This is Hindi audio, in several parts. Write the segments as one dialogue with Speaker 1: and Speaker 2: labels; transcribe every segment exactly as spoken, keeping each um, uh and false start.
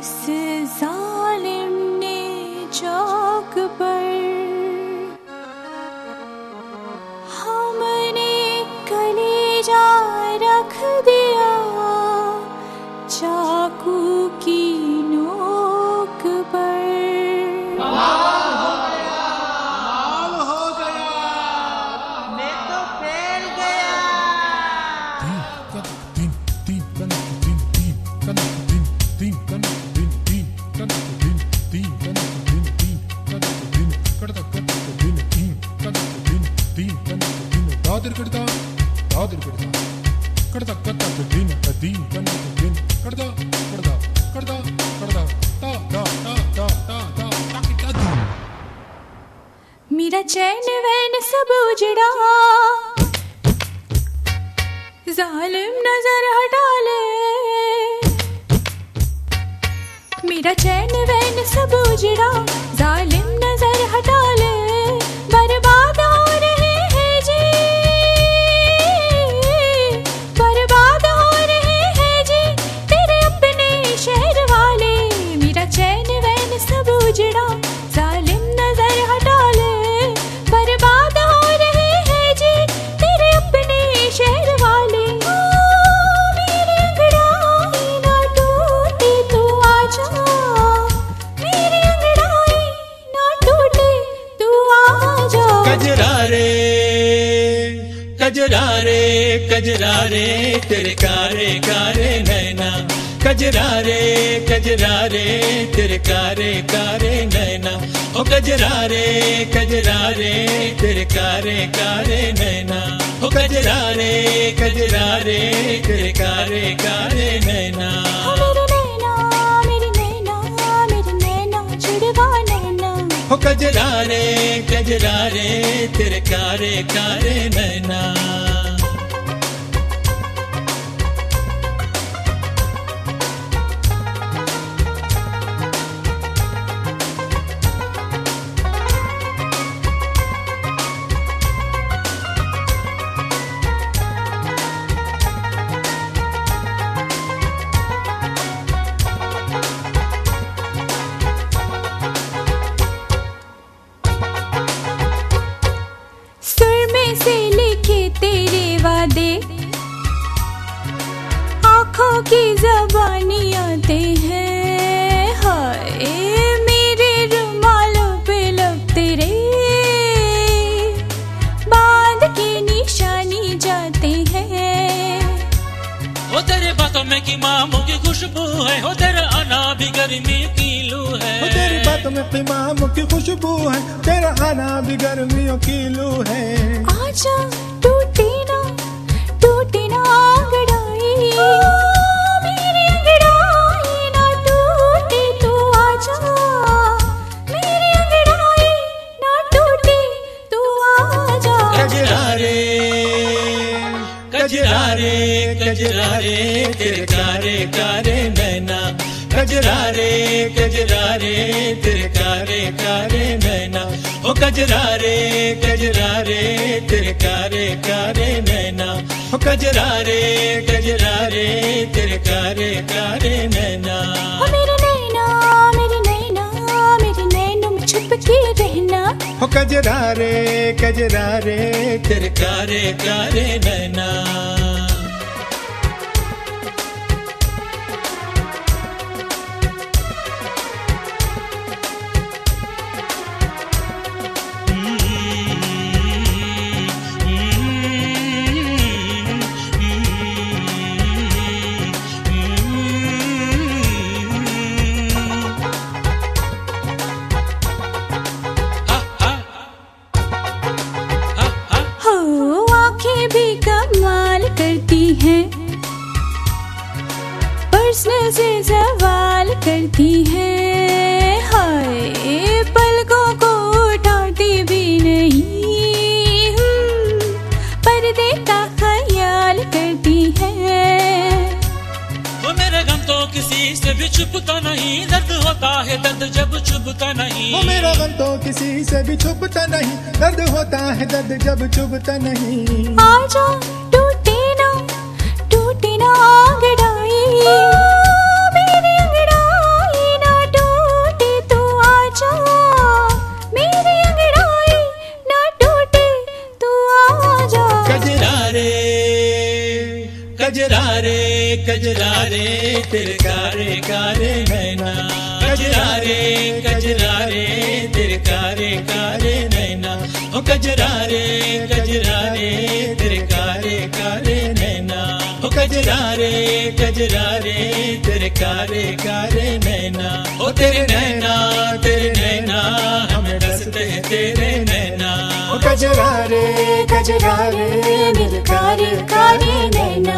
Speaker 1: उस जालिम ने चौक पर हमने कलेजा रख दिया चाकू की नोक पर। मेरा चैन वैन सब उजड़ा जालिम नजर हटा ले। मेरा चैन वैन सब उजड़ा जालिम नजर हटा ले। बर्बाद हो रहे हैं जी बर्बाद हो रहे हैं जी तेरे अपने शहर वाले। मेरा चैन वैन सब उजड़ा जालिम नजर हटा ले। बर्बाद हो रहे हैं जी तेरे अपने शहर वाले। मेरी अंगड़ाई ना टूटे तू आजा मेरी अंगड़ाई ना टूटे तू आजा।
Speaker 2: कजरा रे कजरा रे कजरा रे तेरे कारे कारे नैना। कजरा रे कजरा रे तेरे कारे कारे नैना। ओ कजरा रे कजरा रे तेरे कारे कारे नैना। ओ कजरा रे कजरा रे तेरे कारे कारे नैना।
Speaker 1: मेरे नैना मेरे नैना मेरे नैना जुड़वा नैना।
Speaker 2: ओ कजरा रे कजरा रे तेरे कारे कारे नैना।
Speaker 1: से लिखे तेरे वादे आँखों की ज़बानी आते हैं। हाय मेरे रुमालों पे लब तेरे बांध के निशानी जाते हैं।
Speaker 3: हो तेरे बातों में की मामों की खुशबू है। हो तेरा आना भी गर्मी की लू है।
Speaker 4: हो तेरी बातों में की मामों की खुशबू है। तेरा आना भी गर्मियों की लू है।
Speaker 1: आजा टूटे ना टूटे ना अंगड़ाई मेरी अंगड़ाई ना टूटे तू आजा मेरी अंगड़ाई ना टूटे तू आजा।
Speaker 2: कजरा रे कजरा रे कजरा रे तेरे कारे कारे नैना। कजरा रे कजरा रे तेरे कारे कारे नैना। ओ कजरा रे कजरा रे तेरे कारे कारे नैना। ओ कजरा रे कजरा रे तेरे कारे कारे नैना।
Speaker 1: मेरे नैना मेरे नैना मेरे नैनों में छुप के रहना।
Speaker 4: हो कजरा रे कजरा रे
Speaker 2: तेरे कारे कारे नैना।
Speaker 1: पर्सनल से सवाल करती है। हाय पलकों को उठाती भी नहीं पर्दे का ख्याल करती है।
Speaker 3: वो मेरे गम तो किसी से भी छुपता नहीं। दर्द होता है दर्द जब छुपता नहीं।
Speaker 4: वो मेरा गम तो किसी से भी छुपता नहीं। दर्द होता है दर्द जब छुपता नहीं।
Speaker 1: आजा टूटे ना टूटे ना अंगड़ाई मेरी अंगड़ाई
Speaker 2: कजरा रे कजरा रे तेरे कारे कारे नैना कजरा रे कजरा रे तेरे कारे कारे नैना ओ कजरा रे कजरा रे तेरे कारे कारे नैना ओ कजरा रे कजरा रे तेरे कारे कारे नैना ओ तेरे नैना तेरे नैना हमें डसते हैं तेरे नैना
Speaker 4: ओ कजरा रे कजरा रे मेरे कारे कारे नैना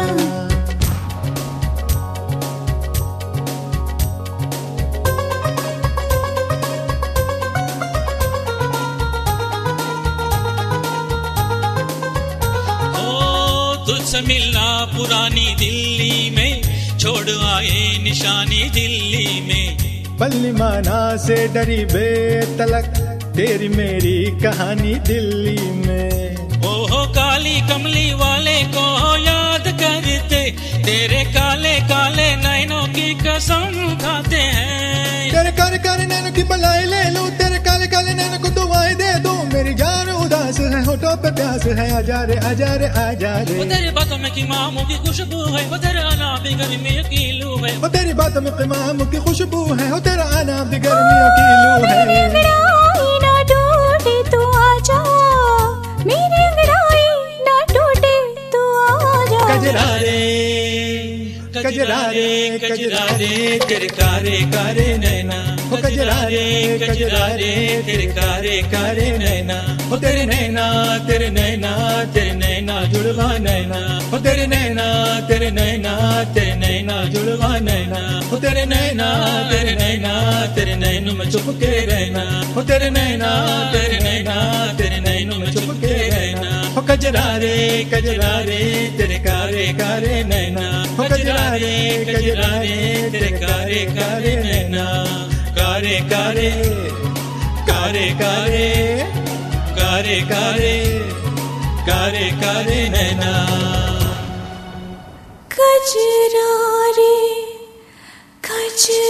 Speaker 3: तुझसे मिलना पुरानी दिल्ली में छोड़ आए निशानी दिल्ली में
Speaker 4: बल्ली माना से डरी बेतलक तेरी मेरी कहानी दिल्ली में
Speaker 3: ओहो काली कमली वाले को याद करते तेरे काले काले नैनों की कसम खाते हैं
Speaker 4: तेरे काले काले नैनों की बलाई ले लूं तेरे काले काले नैनों को दुआएं दे दूं मेरी जान उदास है होठों पे प्यास है आजा रे आजा रे आजा रे
Speaker 3: वो तेरी बातों में कीमामों की खुशबू है वो तेरा आना भी गर्मियों की लू है
Speaker 4: वो तेरी बातों में कीमामों की खुशबू है वो तेरा आना भी गर्मियों की लू है
Speaker 1: ना टूटे तू आजा मेरी अंगड़ाई ना टूटे तू आजा
Speaker 2: कजरा रे कजरा रे कजरा रे तेरे कारे कारे नैना ओ कजरा रे कजरा रे तेरे कारे कारे नैना ओ तेरे नैना तेरे नैना तेरे नैना जुड़वा नैना ओ तेरे नैना तेरे नैना तेरे नैना जुड़वा नैना ओ तेरे नैना तेरे नैना तेरे नैनों में छुप के रहना ओ तेरे नैना तेरे नैना तेरे नैनों में छुप के रहना ओ कजरा रे कजरा रे तेरे कारे कारे नैना ओ कजरा रे कजरा रे तेरे कारे कारे नैना कारे कारे कारे कारे कारे कारे कारे कारे नैना
Speaker 1: कजरा रे कजरा